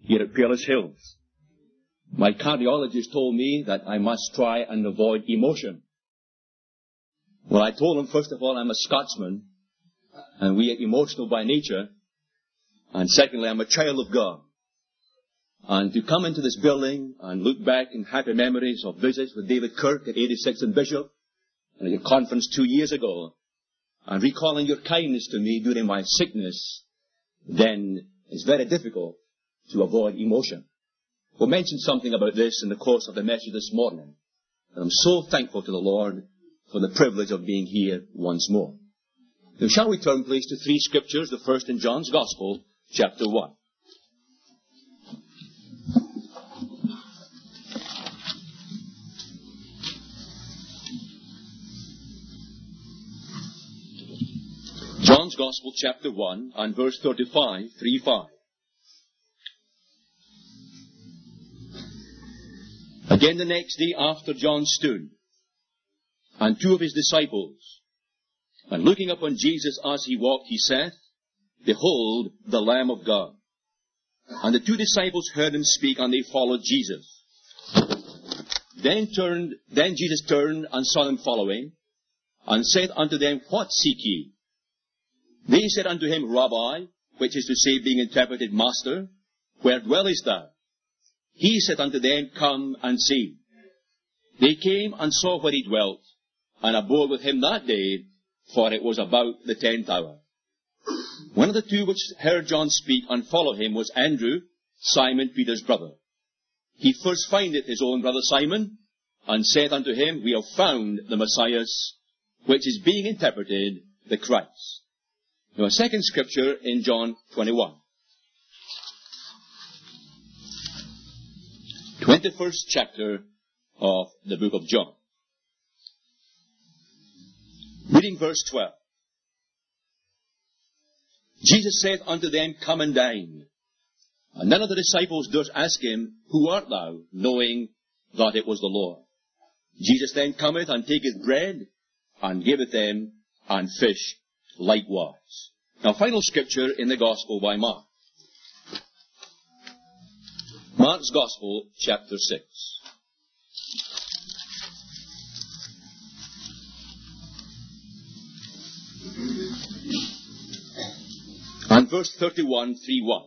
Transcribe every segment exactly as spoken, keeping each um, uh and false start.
here at Peerless Hills. My cardiologist told me that I must try and avoid emotion. Well, I told him, first of all, I'm a Scotsman, and we are emotional by nature. And secondly, I'm a child of God. And to come into this building and look back in happy memories of visits with David Kirk at eighty-six and Bishop, and at your conference two years ago, and recalling your kindness to me during my sickness, then it's very difficult to avoid emotion. We'll mention something about this in the course of the message this morning. And I'm so thankful to the Lord for the privilege of being here once more. Now, shall we turn, please, to three scriptures, the first in John's Gospel, chapter one. John's Gospel, chapter one, and verse thirty-five, three five. Again the next day after John stood, and two of his disciples, and looking upon Jesus as he walked, he said, Behold, the Lamb of God. And the two disciples heard him speak, and they followed Jesus. Then turned, then Jesus turned and saw them following, and said unto them, What seek ye? They said unto him, Rabbi, which is to say, being interpreted, Master, where dwellest thou? He said unto them, Come and see. They came and saw where he dwelt, and abode with him that day, for it was about the tenth hour. One of the two which heard John speak and followed him was Andrew, Simon Peter's brother. He first findeth his own brother Simon, and said unto him, We have found the Messiah, which is being interpreted, the Christ. Now, a second scripture in John twenty-one. twenty-first chapter of the book of John. Reading verse twelve. Jesus said unto them, Come and dine. And none of the disciples durst ask him, Who art thou? Knowing that it was the Lord. Jesus then cometh and taketh bread, and giveth them, and fish likewise. Now, final scripture in the Gospel by Mark. Mark's Gospel, chapter six. And verse thirty-one, three one.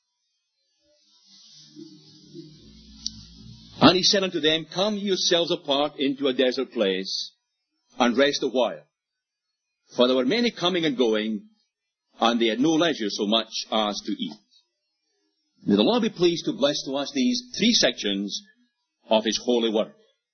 And he said unto them, Come ye yourselves apart into a desert place, and rest a while. For there were many coming and going, and they had no leisure so much as to eat. May the Lord be pleased to bless to us these three sections of His holy word.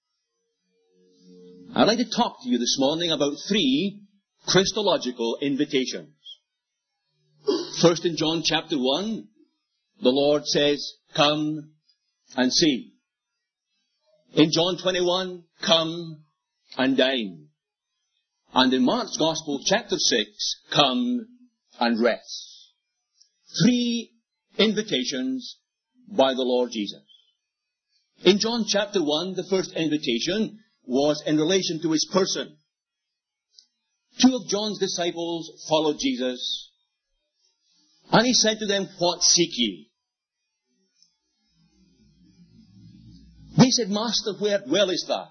I'd like to talk to you this morning about three Christological invitations. First, in John chapter one, the Lord says, Come and see. In John twenty-one, come and dine. And in Mark's Gospel, chapter six, come and rest. Three invitations by the Lord Jesus. In John chapter one, the first invitation was in relation to His person. Two of John's disciples followed Jesus, and He said to them, What seek ye? They said, Master, where dwellest thou?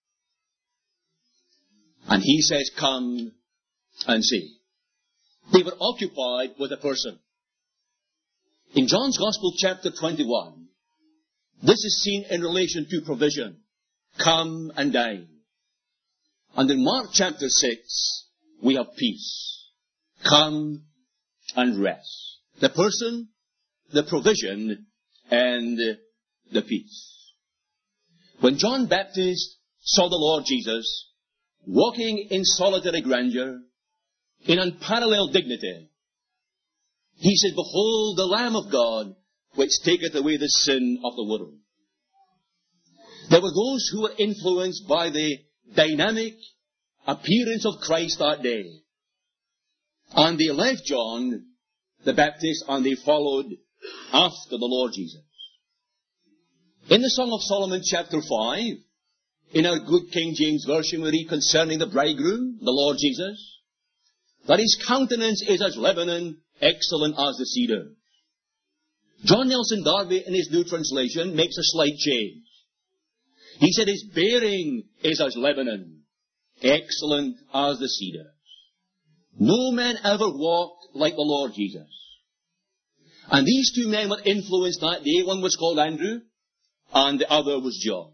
And He says, Come and see. They were occupied with a person. In John's Gospel, chapter twenty-one, this is seen in relation to provision. Come and dine. And in Mark chapter six, we have peace. Come and rest. The person, the provision, and the peace. When John Baptist saw the Lord Jesus walking in solitary grandeur, in unparalleled dignity, he said, Behold the Lamb of God, which taketh away the sin of the world. There were those who were influenced by the dynamic appearance of Christ that day. And they left John the Baptist and they followed after the Lord Jesus. In the Song of Solomon, chapter five, in our good King James Version, we read concerning the bridegroom, the Lord Jesus, that His countenance is as Lebanon, excellent as the cedar. John Nelson Darby, in his New Translation, makes a slight change. He said, his bearing is as Lebanon, excellent as the cedar. No man ever walked like the Lord Jesus. And these two men were influenced that day. One was called Andrew, and the other was John.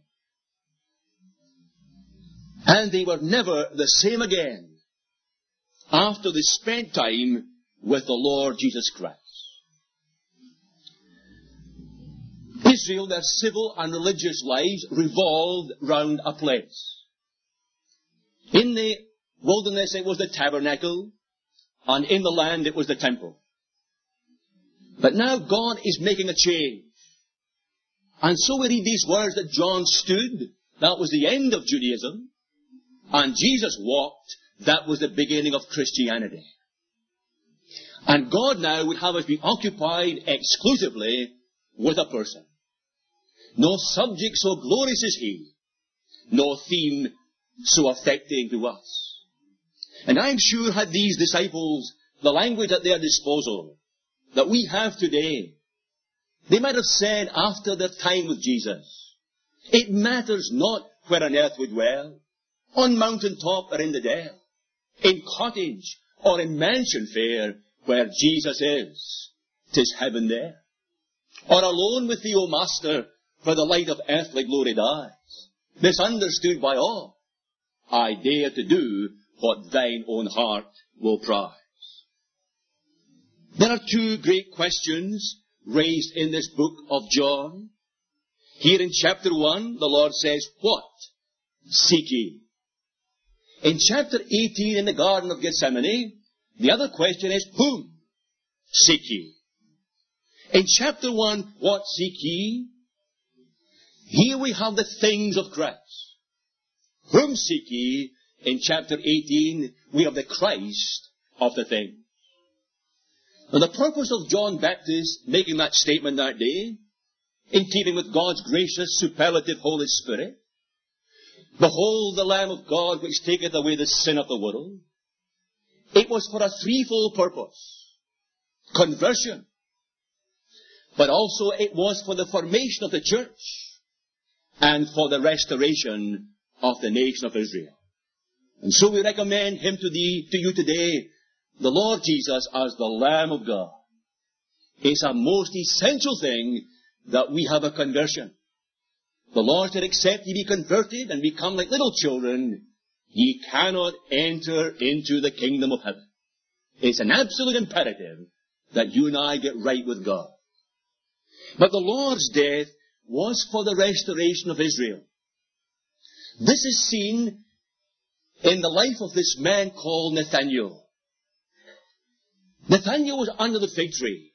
And they were never the same again after they spent time with the Lord Jesus Christ. Israel, their civil and religious lives revolved round a place. In the wilderness it was the tabernacle, and in the land it was the temple. But now God is making a change. And so we read these words that John stood, that was the end of Judaism, and Jesus walked, that was the beginning of Christianity. And God now would have us be occupied exclusively with a person. No subject so glorious as he, no theme so affecting to us. And I'm sure had these disciples the language at their disposal that we have today, they might have said after their time with Jesus, it matters not where on earth we dwell, on mountain top or in the dale, in cottage or in mansion fair, where Jesus is, 'tis heaven there. Or alone with thee, O Master, for the light of earthly glory dies. Misunderstood by all, I dare to do what thine own heart will prize. There are two great questions raised in this book of John. Here in chapter one, the Lord says, what seek ye? In chapter eighteen, in the Garden of Gethsemane, the other question is, whom seek ye? In chapter one, what seek ye? Here we have the things of Christ. Whom seek ye? In chapter eighteen, we have the Christ of the thing. Now the purpose of John Baptist making that statement that day, in keeping with God's gracious, superlative Holy Spirit, behold the Lamb of God which taketh away the sin of the world, it was for a threefold purpose. Conversion. But also it was for the formation of the church and for the restoration of the nation of Israel. And so we recommend him to, thee, to you today, the Lord Jesus as the Lamb of God. It's a most essential thing that we have a conversion. The Lord said, except ye be converted and become like little children, ye cannot enter into the kingdom of heaven. It's an absolute imperative that you and I get right with God. But the Lord's death was for the restoration of Israel. This is seen in the life of this man called Nathanael. Nathanael was under the fig tree.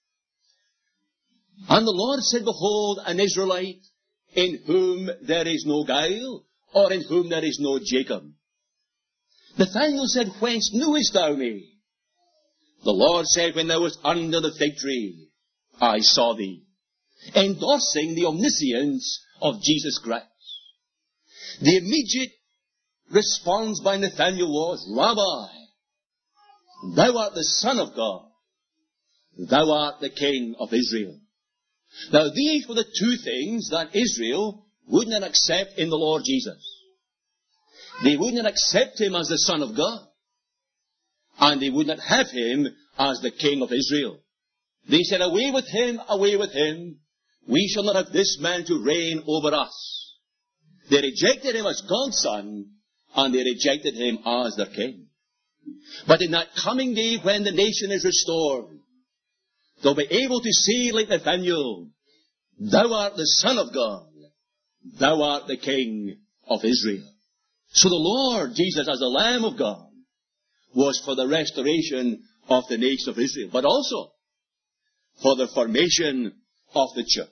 And the Lord said, behold, an Israelite in whom there is no guile, or in whom there is no Jacob. Nathanael said, whence knewest thou me? The Lord said, when thou wast under the fig tree, I saw thee. Endorsing the omniscience of Jesus Christ. The immediate response by Nathanael was, Rabbi, thou art the Son of God. Thou art the King of Israel. Now these were the two things that Israel would not accept in the Lord Jesus. They would not accept him as the Son of God. And they would not have him as the King of Israel. They said, away with him, away with him. We shall not have this man to reign over us. They rejected him as God's Son, and they rejected him as their King. But in that coming day when the nation is restored, they'll be able to say like Nathanael, thou art the Son of God, thou art the King of Israel. So the Lord Jesus as the Lamb of God was for the restoration of the nation of Israel, but also for the formation of the church.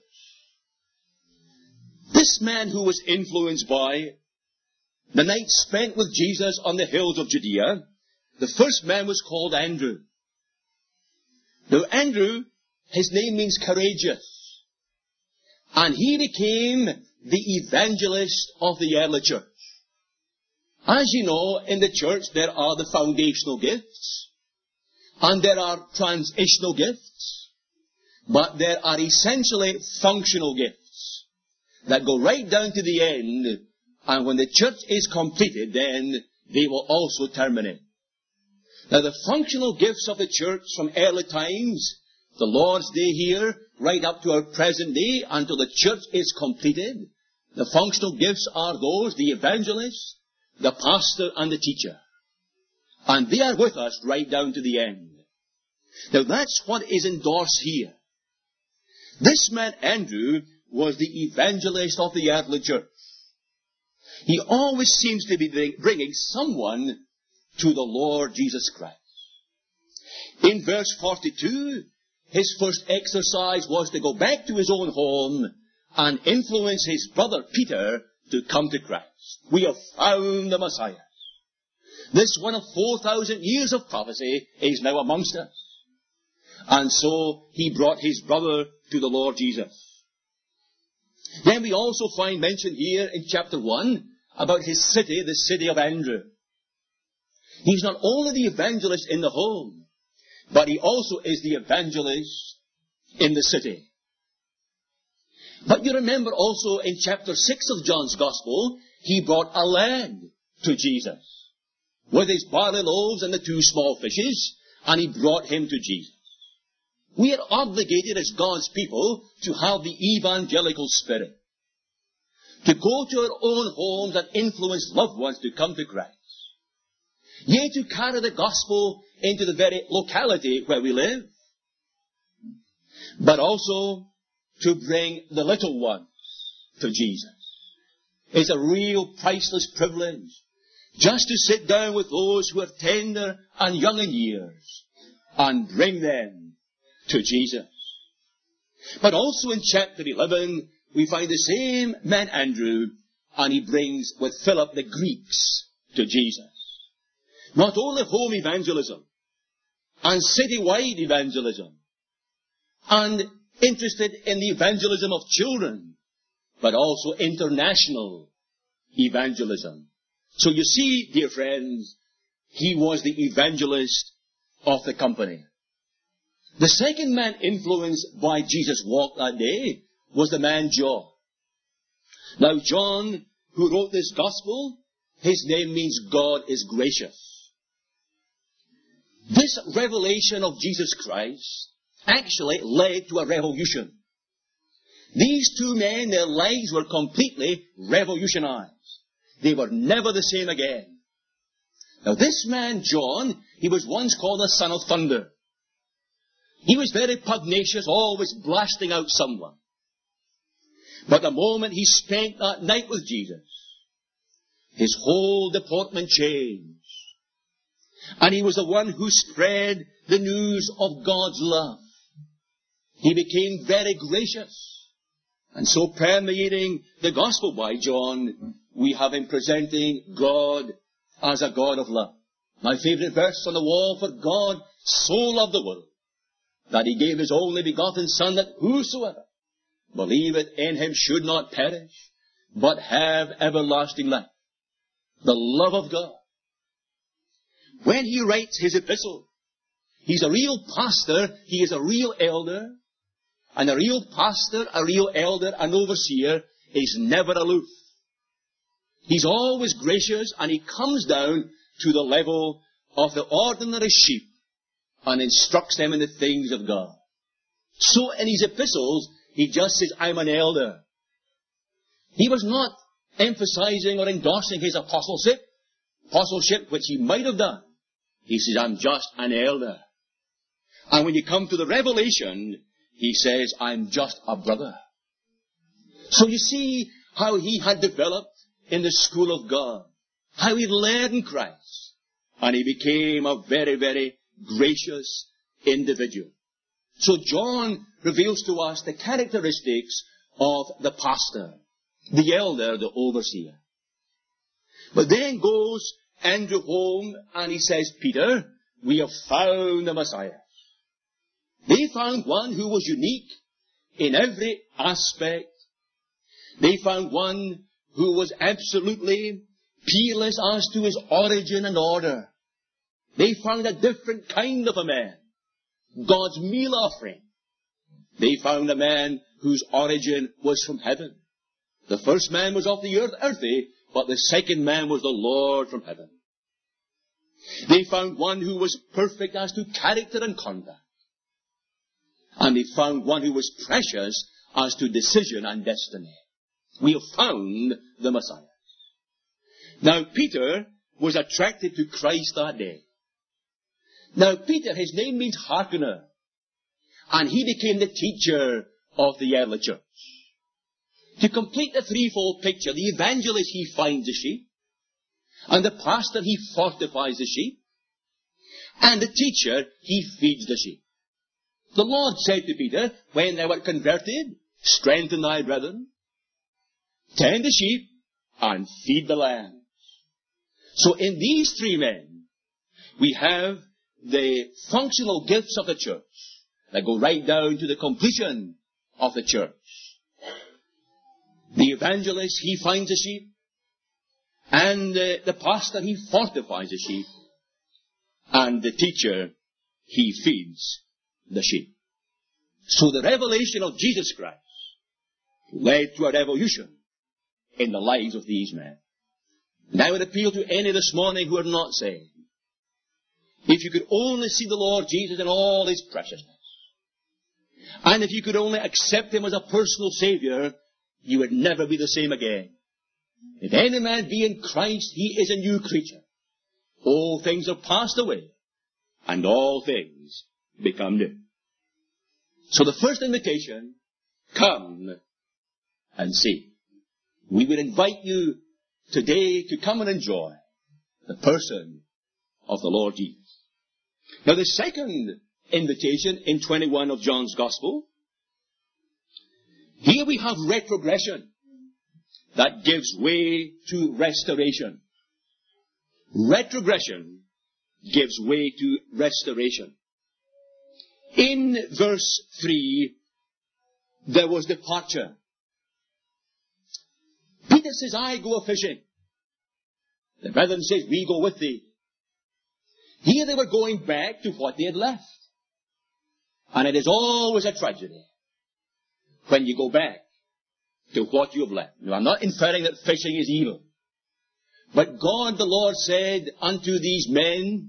This man who was influenced by the night spent with Jesus on the hills of Judea, the first man was called Andrew. Now Andrew, his name means courageous. And he became the evangelist of the early church. As you know, in the church there are the foundational gifts. And there are transitional gifts. But there are essentially functional gifts that go right down to the end, and when the church is completed, then they will also terminate. Now the functional gifts of the church from early times, the Lord's Day here, right up to our present day, until the church is completed, the functional gifts are those, the evangelist, the pastor, and the teacher. And they are with us right down to the end. Now that's what is endorsed here. This man Andrew was the evangelist of the early church. He always seems to be bringing someone to the Lord Jesus Christ. In verse forty-two, his first exercise was to go back to his own home and influence his brother Peter to come to Christ. We have found the Messiah. This one of four thousand years of prophecy is now amongst us. And so he brought his brother to the Lord Jesus. Then we also find mentioned here in chapter one about his city, the city of Andrew. He's not only the evangelist in the home, but he also is the evangelist in the city. But you remember also in chapter six of John's Gospel, he brought a lad to Jesus with his barley loaves and the two small fishes, and he brought him to Jesus. We are obligated as God's people to have the evangelical spirit, to go to our own homes and influence loved ones to come to Christ. Yea, to carry the gospel into the very locality where we live, but also to bring the little ones to Jesus. It's a real priceless privilege just to sit down with those who are tender and young in years and bring them to Jesus. But also in chapter eleven, we find the same man Andrew, and he brings with Philip the Greeks to Jesus. Not only home evangelism and citywide evangelism and interested in the evangelism of children, but also international evangelism. So you see, dear friends, he was the evangelist of the company. The second man influenced by Jesus' walk that day was the man John. Now John, who wrote this gospel, his name means God is gracious. This revelation of Jesus Christ actually led to a revolution. These two men, their lives were completely revolutionized. They were never the same again. Now this man John, he was once called the son of thunder. He was very pugnacious, always blasting out someone. But the moment he spent that night with Jesus, his whole deportment changed. And he was the one who spread the news of God's love. He became very gracious. And so permeating the gospel by John, we have him presenting God as a God of love. My favorite verse on the wall, for God so loved the world, that he gave his only begotten Son, that whosoever believeth in him should not perish, but have everlasting life. The love of God. When he writes his epistle, he's a real pastor, he is a real elder, and a real pastor, a real elder, an overseer is never aloof. He's always gracious, and he comes down to the level of the ordinary sheep and instructs them in the things of God. So in his epistles, he just says, I'm an elder. He was not emphasizing or endorsing his apostleship, apostleship which he might have done. He says, I'm just an elder. And when you come to the revelation, he says, I'm just a brother. So you see how he had developed in the school of God, how he learned in Christ, and he became a very, very gracious individual. So John reveals to us the characteristics of the pastor, the elder, the overseer. But then goes Andrew home and he says, Peter, we have found the Messiah. They found one who was unique in every aspect. They found one who was absolutely peerless as to his origin and order. They found a different kind of a man. God's meal offering. They found a man whose origin was from heaven. The first man was of the earth, earthy, but the second man was the Lord from heaven. They found one who was perfect as to character and conduct. And they found one who was precious as to decision and destiny. We have found the Messiah. Now, Peter was attracted to Christ that day. Now, Peter, his name means hearkener. And he became the teacher of the early church. To complete the threefold picture, the evangelist, he finds the sheep. And the pastor, he fortifies the sheep. And the teacher, he feeds the sheep. The Lord said to Peter, when they were converted, strengthen thy brethren, tend the sheep, and feed the lambs. So in these three men, we have the functional gifts of the church that go right down to the completion of the church. The evangelist, he finds the sheep. And uh, the pastor, he fortifies the sheep. And the teacher, he feeds the sheep. So the revelation of Jesus Christ led to a revolution in the lives of these men. And I would appeal to any this morning who are not saved. If you could only see the Lord Jesus in all his preciousness, and if you could only accept him as a personal Savior, you would never be the same again. If any man be in Christ, he is a new creature. All things are passed away, and all things become new. So the first invitation, come and see. We would invite you today to come and enjoy the person of the Lord Jesus. Now the second invitation in twenty-one of John's Gospel, here we have retrogression that gives way to restoration. Retrogression gives way to restoration. In verse three, there was departure. Peter says, I go a-fishing. The brethren says, we go with thee. Here they were going back to what they had left. And it is always a tragedy when you go back to what you have left. Now, I'm not inferring that fishing is evil. But God the Lord said unto these men,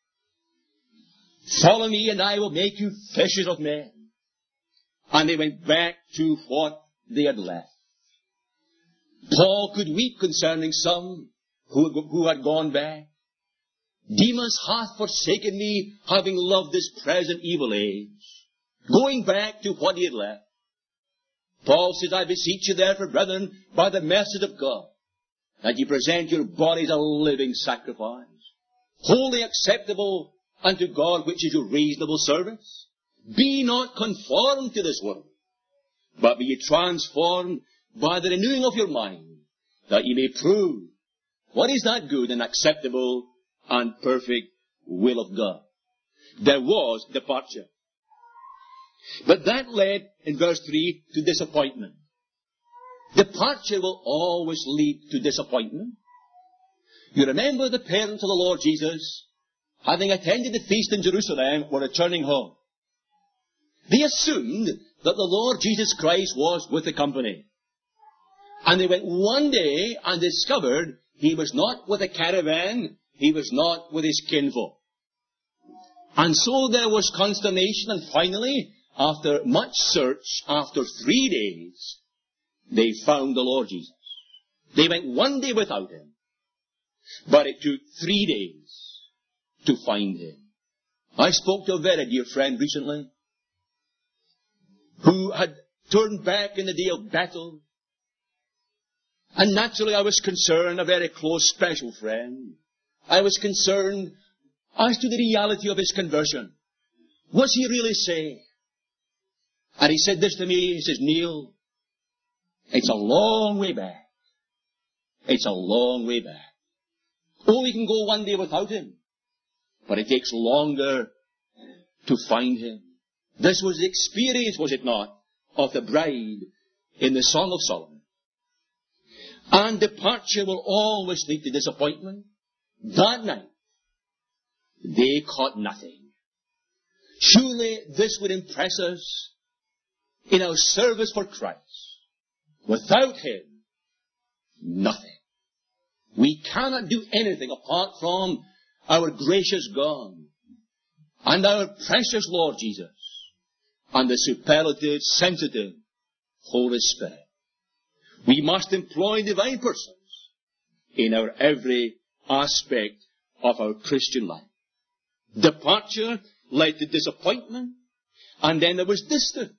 follow me and I will make you fishers of men. And they went back to what they had left. Paul could weep concerning some who, who had gone back. Demas hath forsaken me, having loved this present evil age. Going back to what he had left. Paul says, I beseech you therefore, brethren, by the mercy of God, that ye present your bodies a living sacrifice, wholly acceptable unto God, which is your reasonable service. Be not conformed to this world, but be ye transformed by the renewing of your mind, that ye may prove what is that good and acceptable and perfect will of God. There was departure. But that led, in verse three, to disappointment. Departure will always lead to disappointment. You remember the parents of the Lord Jesus, having attended the feast in Jerusalem, were returning home. They assumed that the Lord Jesus Christ was with the company. And they went one day and discovered he was not with a caravan, he was not with his kinfolk. And so there was consternation, and finally, after much search, after three days, they found the Lord Jesus. They went one day without him, but it took three days to find him. I spoke to a very dear friend recently who had turned back in the day of battle. And naturally I was concerned, a very close, special friend. I was concerned as to the reality of his conversion. Was he really saved? And he said this to me, he says, Neil, it's a long way back. It's a long way back. Oh, we can go one day without him. But it takes longer to find him. This was the experience, was it not, of the bride in the Song of Solomon. And departure will always lead to disappointment. That night, they caught nothing. Surely this would impress us in our service for Christ. Without Him, nothing. We cannot do anything apart from our gracious God and our precious Lord Jesus and the superlative, sensitive Holy Spirit. We must employ divine persons in our every aspect of our Christian life. Departure led to disappointment, and then there was distance.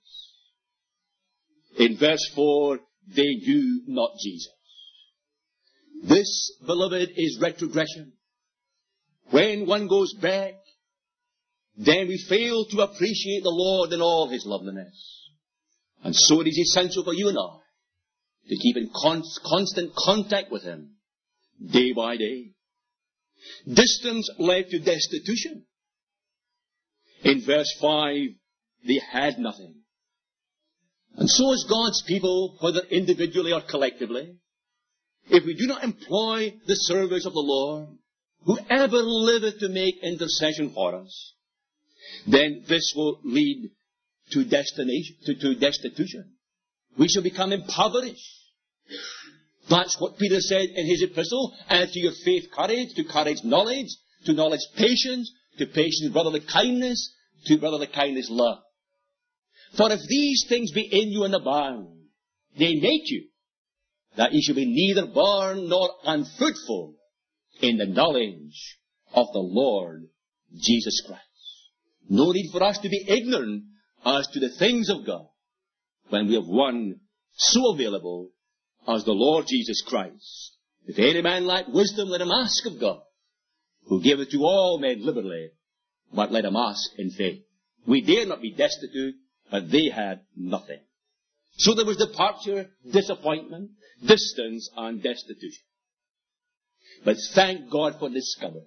In verse four, they knew not Jesus. This, beloved, is retrogression. When one goes back, then we fail to appreciate the Lord in all His loveliness. And so it is essential for you and I to keep in con- constant contact with Him, day by day. Distance led to destitution. In verse five, they had nothing. And so as God's people, whether individually or collectively, if we do not employ the service of the Lord, whoever liveth to make intercession for us, then this will lead to destination, to, to destitution. We shall become impoverished. That's what Peter said in his epistle. Add to your faith courage, to courage knowledge, to knowledge patience, to patience brotherly kindness, to brotherly kindness love. For if these things be in you and abound, they make you, that ye shall be neither barren nor unfruitful in the knowledge of the Lord Jesus Christ. No need for us to be ignorant as to the things of God when we have one so available as the Lord Jesus Christ. If any man lack wisdom, let him ask of God, who giveth to all men liberally, but let him ask in faith. We dare not be destitute, but they had nothing. So there was departure, disappointment, distance, and destitution. But thank God for discovery.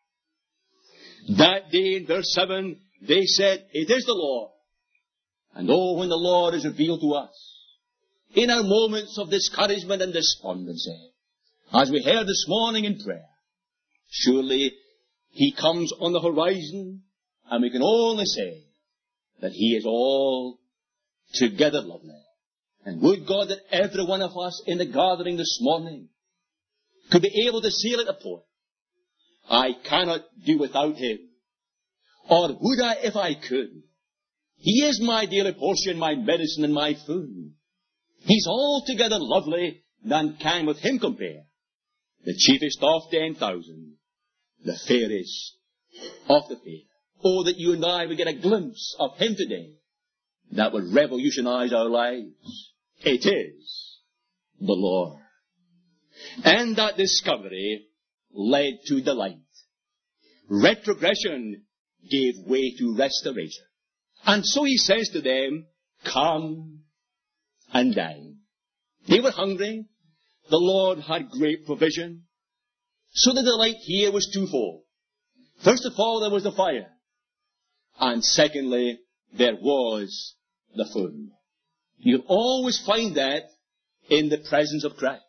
That day in verse seven, they said, it is the Lord. And oh, when the Lord is revealed to us, in our moments of discouragement and despondency, as we heard this morning in prayer, surely He comes on the horizon, and we can only say that He is all together lovely. And would God that every one of us in the gathering this morning could be able to say like the poet, I cannot do without Him, or would I if I could? He is my daily portion, my medicine and my food. He's altogether lovely, none can with Him compare. The chiefest of ten thousand, the fairest of the fair. Oh, that you and I would get a glimpse of Him today that would revolutionize our lives. It is the Lord. And that discovery led to delight. Retrogression gave way to restoration. And so He says to them, come and dine. They were hungry. The Lord had great provision. So the delight here was twofold. First of all, there was the fire. And secondly, there was the food. You'll always find that in the presence of Christ.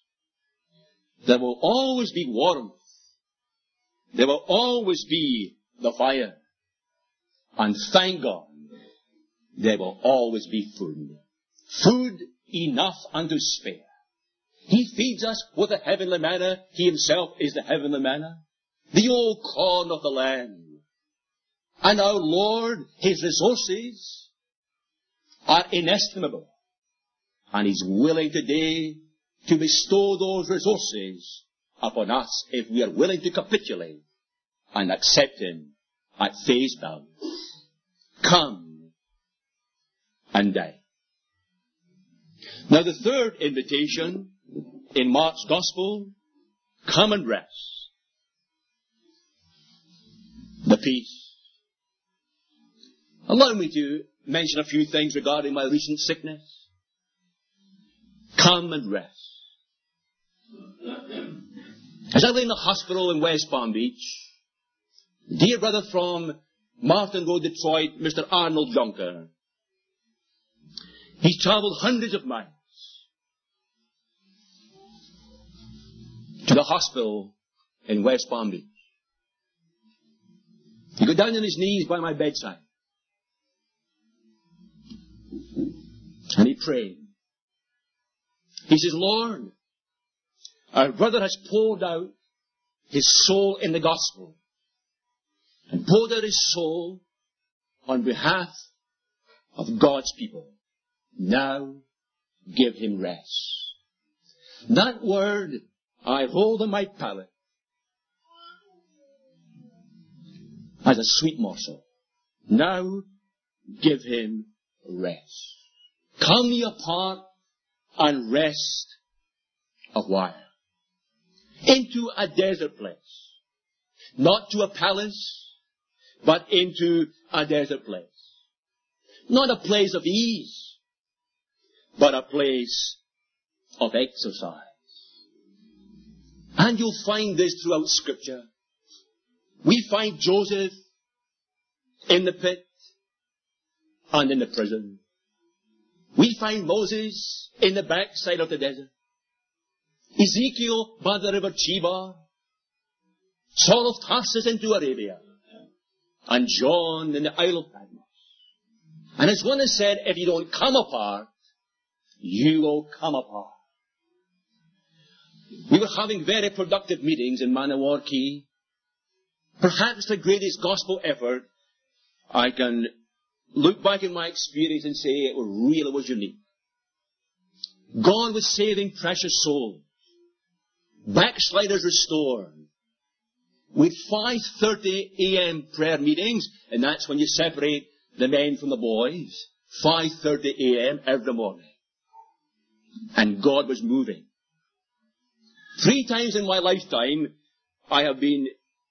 There will always be warmth. There will always be the fire. And thank God, there will always be food. Food enough and to spare. He feeds us with the heavenly manna. He Himself is the heavenly manna. The old corn of the land. And our Lord, His resources are inestimable. And He's willing today to bestow those resources upon us if we are willing to capitulate and accept Him at face value. Come and die. Now the third invitation in Mark's Gospel, come and rest. The peace. Allow me to mention a few things regarding my recent sickness. Come and rest. As I lay in the hospital in West Palm Beach, dear brother from Martin Road, Detroit, Mister Arnold Junker, he's traveled hundreds of miles to the hospital in West Palm Beach. He got down on his knees by my bedside. And he prayed. He says, Lord, our brother has poured out his soul in the gospel and poured out his soul on behalf of God's people. Now give him rest. That word I hold in my palate as a sweet morsel. Now give him rest. Come ye apart and rest a while. Into a desert place. Not to a palace, but into a desert place. Not a place of ease, but a place of exercise. And you'll find this throughout Scripture. We find Joseph in the pit and in the prison. We find Moses in the backside of the desert. Ezekiel by the river Chebar. Saul of Tarsus into Arabia. And John in the Isle of Patmos. And as one has said, if you don't come apart, you will come apart. We were having very productive meetings in Manawar Key. Perhaps the greatest gospel effort. I can look back in my experience and say it really was unique. God was saving precious souls. Backsliders restored. With five thirty a.m. prayer meetings, and that's when you separate the men from the boys. five thirty a.m. every morning. And God was moving. Three times in my lifetime, I have been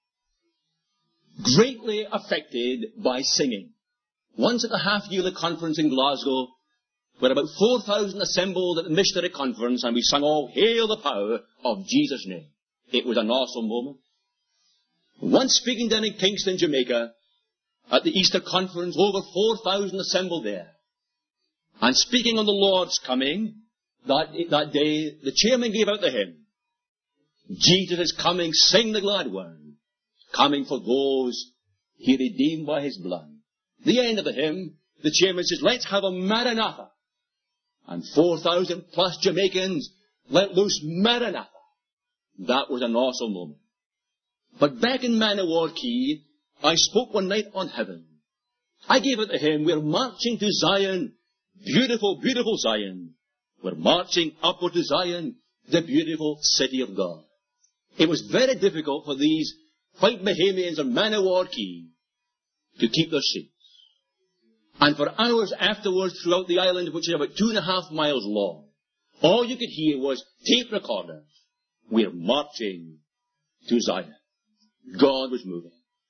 greatly affected by singing. Once at the half-yearly conference in Glasgow, where about four thousand assembled at the missionary conference, and we sang all, Hail the Power of Jesus' Name. It was an awesome moment. Once speaking down in Kingston, Jamaica, at the Easter conference, over four thousand assembled there. And speaking on the Lord's coming, that, that day, the chairman gave out the hymn, Jesus is coming, sing the glad word, coming for those he redeemed by his blood. The end of the hymn, the chairman says, let's have a Maranatha. And four thousand plus Jamaicans let loose Maranatha. That was an awesome moment. But back in Manawar Key, I spoke one night on heaven. I gave it to him, we're marching to Zion, beautiful, beautiful Zion. We're marching upward to Zion, the beautiful city of God. It was very difficult for these white Bahamians of Manawar Key to keep their seats. And for hours afterwards throughout the island, which is about two and a half miles long, all you could hear was tape recorders. We're marching to Zion. God was moving.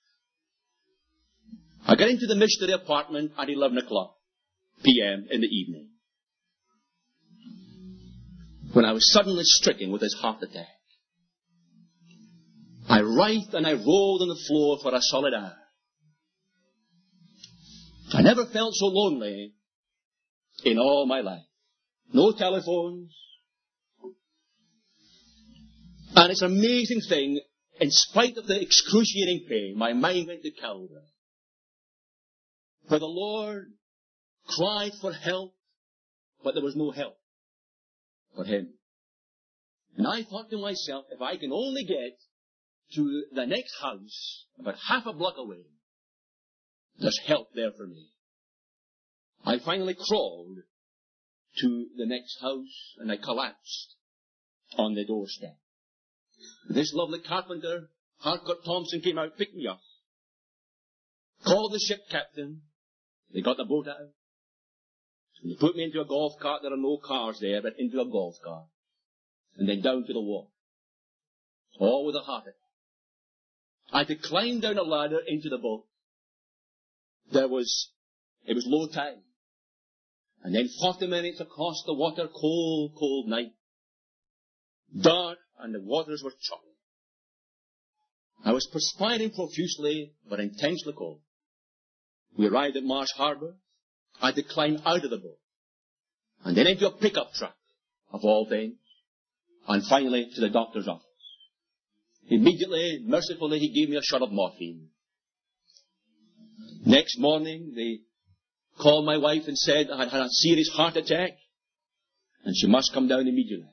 I got into the missionary apartment at eleven o'clock p.m. in the evening, when I was suddenly stricken with this heart attack. I writhed and I rolled on the floor for a solid hour. I never felt so lonely in all my life. No telephones. And it's an amazing thing, in spite of the excruciating pain, my mind went to Calvary. For the Lord cried for help, but there was no help for him. And I thought to myself, if I can only get to the next house, about half a block away, there's help there for me. I finally crawled to the next house and I collapsed on the doorstep. This lovely carpenter, Harcourt Thompson, came out, picked me up, called the ship captain. They got the boat out. And they put me into a golf cart. There are no cars there, but into a golf cart. And then down to the wharf. All with a heart attack. I had to climb down a ladder into the boat. There was, it was low tide. And then forty minutes across the water, cold, cold night. Dark, and the waters were choppy. I was perspiring profusely, but intensely cold. We arrived at Marsh Harbour. I had to climb out of the boat. And then into a pickup truck, of all things. And finally to the doctor's office. Immediately, mercifully, he gave me a shot of morphine. Next morning, they called my wife and said I had had a serious heart attack and she must come down immediately.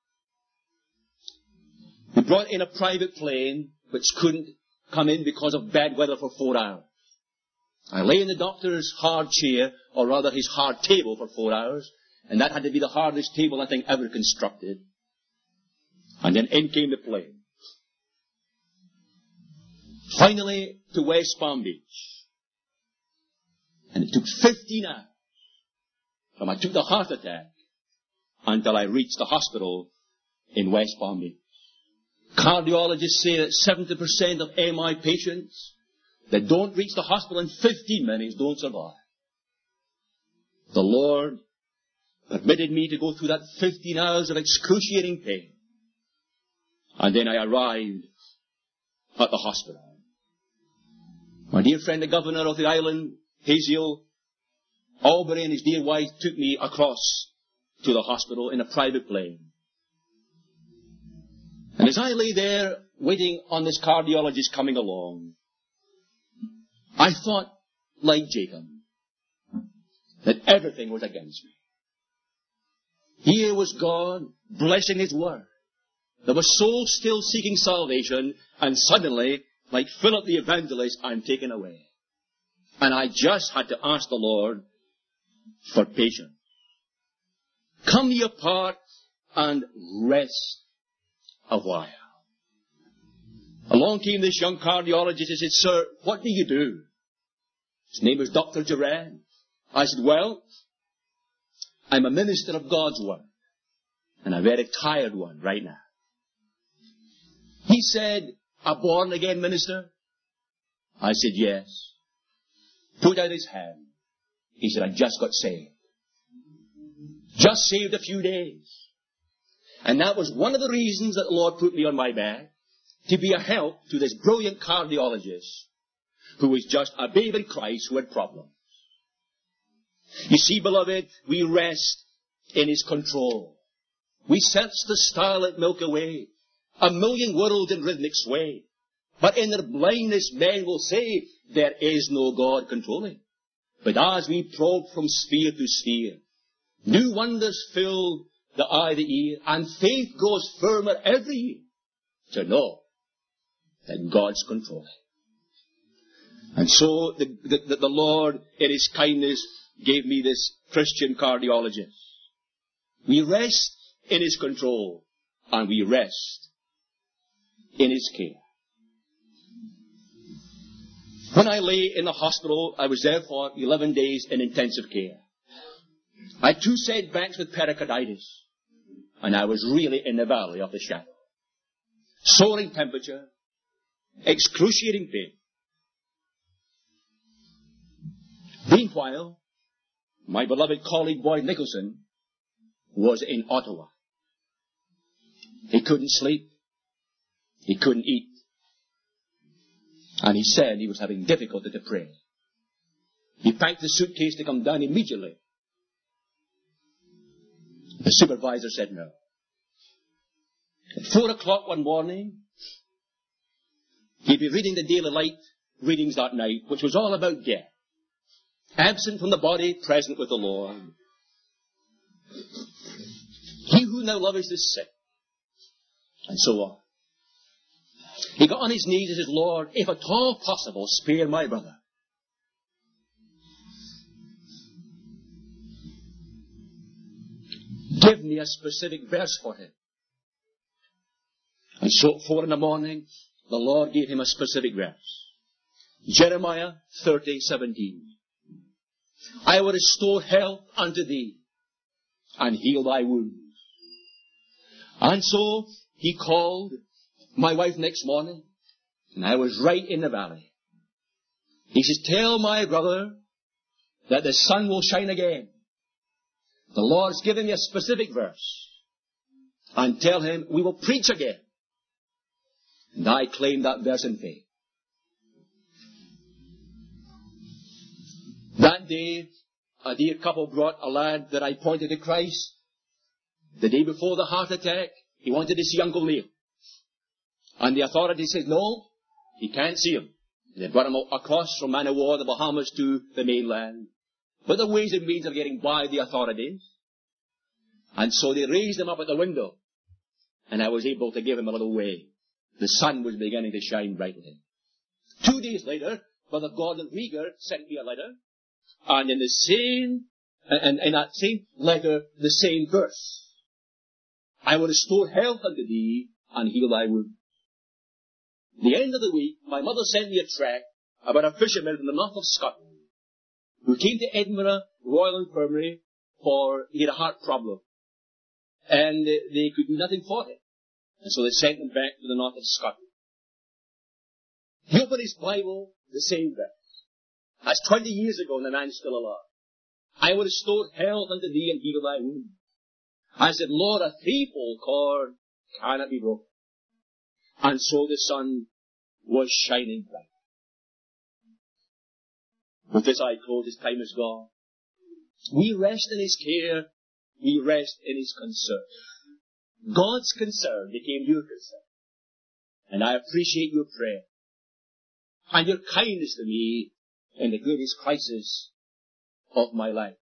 We brought in a private plane which couldn't come in because of bad weather for four hours. I lay in the doctor's hard chair, or rather his hard table, for four hours, and that had to be the hardest table I think ever constructed. And then in came the plane. Finally to West Palm Beach. And it took fifteen hours from I took the heart attack until I reached the hospital in West Palm Beach. Cardiologists say that seventy percent of M I patients that don't reach the hospital in fifteen minutes don't survive. The Lord permitted me to go through that fifteen hours of excruciating pain. And then I arrived at the hospital. My dear friend, the governor of the island, Haziel Aubrey, and his dear wife took me across to the hospital in a private plane. And as I lay there waiting on this cardiologist coming along, I thought, like Jacob, that everything was against me. Here was God blessing His Word. There was souls still seeking salvation, and suddenly, like Philip the evangelist, I'm taken away. And I just had to ask the Lord for patience. Come ye apart and rest a while. Along came this young cardiologist and said, "Sir, what do you do?" His name was Doctor Duran. I said, "Well, I'm a minister of God's Word, and a very tired one right now." He said, "A born-again minister?" I said, "Yes." Put out his hand. He said, "I just got saved. Just saved a few days." And that was one of the reasons that the Lord put me on my back, to be a help to this brilliant cardiologist who was just a babe in Christ who had problems. You see, beloved, we rest in His control. We sense the starlit Milky Way, a million worlds in rhythmic sway. But in their blindness men will say, there is no God controlling. But as we probe from sphere to sphere, new wonders fill the eye, the ear, and faith grows firmer every year to know that God's controlling. And so the, the, the Lord, in His kindness, gave me this Christian cardiologist. We rest in His control, and we rest in His care. When I lay in the hospital, I was there for eleven days in intensive care. I had two setbacks with pericarditis, and I was really in the valley of the shadow. Soaring temperature, excruciating pain. Meanwhile, my beloved colleague Boyd Nicholson was in Ottawa. He couldn't sleep. He couldn't eat. And he said he was having difficulty to pray. He packed the suitcase to come down immediately. The supervisor said no. At four o'clock one morning, he'd be reading the Daily Light readings that night, which was all about death. Absent from the body, present with the Lord. He who now loveth is sick. And so on. He got on his knees and said, "Lord, if at all possible, spare my brother." Give me a specific verse for him. And so at four in the morning, the Lord gave him a specific verse. Jeremiah thirty seventeen. "I will restore health unto thee, and heal thy wounds." And so he called my wife next morning, and I was right in the valley. He says, "Tell my brother that the sun will shine again. The Lord's given me a specific verse. And tell him we will preach again." And I claimed that verse in faith. That day, a dear couple brought a lad that I pointed to Christ. The day before the heart attack, he wanted to see Uncle Neil. And the authorities said, "No, he can't see him." They brought him across from Man o' War, the Bahamas, to the mainland. but the ways and means of getting by the authorities. And so they raised him up at the window, and I was able to give him a little way. The sun was beginning to shine brightly. Two days later, Brother Gordon Rieger sent me a letter, and in the same, and in that same letter, the same verse. I will restore health unto thee, and heal thy wounds. The end of the week, my mother sent me a tract about a fisherman from the north of Scotland who came to Edinburgh Royal Infirmary for, he had a heart problem. And they could do nothing for him. And so they sent him back to the north of Scotland. He opened his Bible, the same verse. That's twenty years ago, and the man's still alive. I will restore health unto thee and heal thy wounds. I said, Lord, a threefold cord cannot be broken. And so the sun was shining bright. With this I close, his time is gone. We rest in his care. We rest in his concern. God's concern became your concern. And I appreciate your prayer and your kindness to me in the greatest crisis of my life.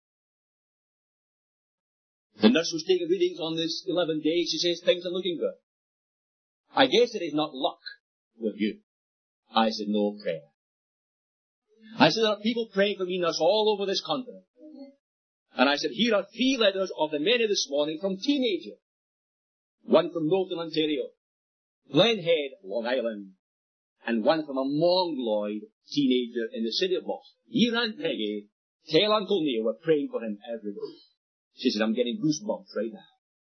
The nurse was taking readings on this eleventh day. She says, things are looking good. I guess it is not luck with you. I said, no, prayer. I said, there are people praying for me, nurse, all over this continent. And I said, here are three letters of the many this morning from teenagers. One from Northern Ontario, Glen Head, Long Island, and one from a Mongoloid teenager in the city of Boston. You and Peggy tell Uncle Neil we're praying for him every day. She said, I'm getting goosebumps right now.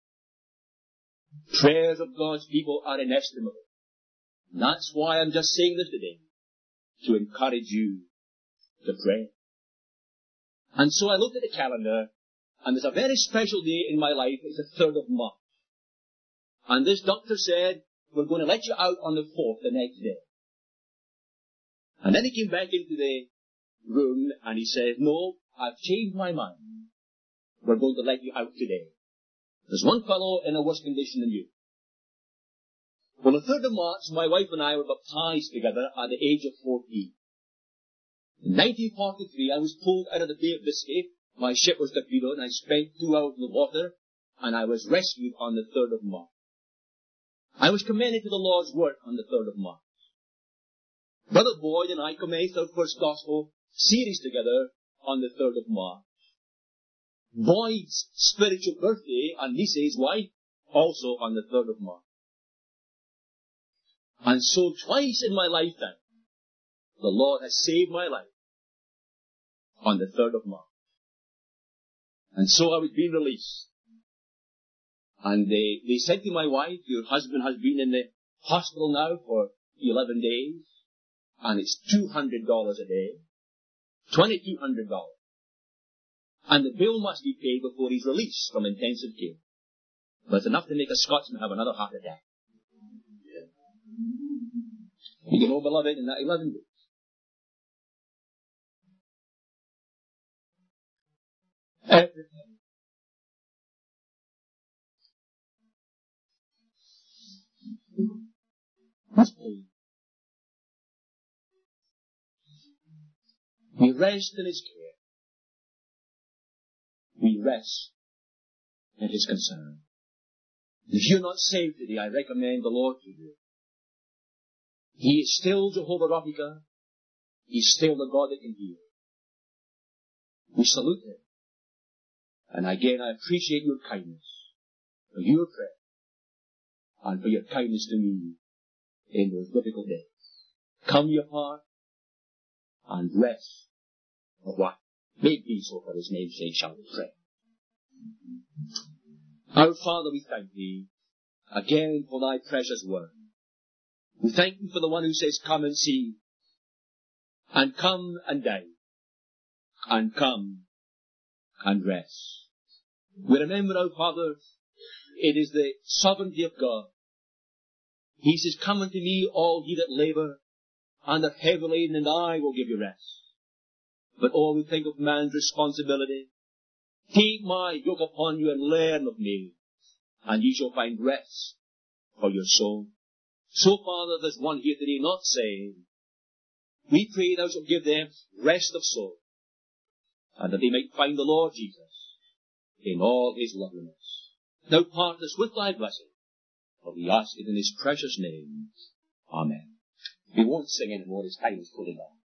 Prayers of God's people are inestimable. And that's why I'm just saying this today, to encourage you to pray. And so I looked at the calendar, and there's a very special day in my life. It's the third of March. And this doctor said, we're going to let you out on the fourth the next day. And then he came back into the room, and he said, no, I've changed my mind. We're going to let you out today. There's one fellow in a worse condition than you. On the third of March, my wife and I were baptized together at the age of fourteen. In nineteen forty-three, I was pulled out of the Bay of Biscay. My ship was torpedoed, and I spent two hours in the water, and I was rescued on the third of March. I was commended to the Lord's work on the third of March. Brother Boyd and I commenced our first gospel series together on the third of March. Boyd's spiritual birthday, and Lisa, his wife, also on the third of March. And so twice in my lifetime, the Lord has saved my life on the third of March. And so I was being released. And they, they said to my wife, your husband has been in the hospital now for eleven days, and it's two hundred dollars a day, twenty-two hundred dollars. And the bill must be paid before he's released from intensive care. But it's enough to make a Scotsman have another heart attack. You can know, beloved, in that eleven days. Everything. That's pain. We rest in his care. We rest in his concern. If you're not saved today, I recommend the Lord to you. He is still Jehovah Rapha. He's still the God that can heal. We salute him. And again, I appreciate your kindness, for your prayer, and for your kindness to me in those difficult days. Come your heart and rest for what may be so for his name's sake, shall we pray. Our Father, we thank thee again for thy precious word. We thank you for the one who says, come and see, and come and dine, and come and rest. We remember, our Father, it is the sovereignty of God. He says, come unto me, all ye that labour and are heavy laden, and I will give you rest. But oh, we think of man's responsibility. Take my yoke upon you and learn of me, and ye shall find rest for your soul. So, Father, there's one here today not saved. We pray thou shalt give them rest of soul. and that they might find the Lord Jesus in all his loveliness. Now part us with thy blessing, for we ask it in his precious name. Amen. We won't sing anymore, his time is fully gone.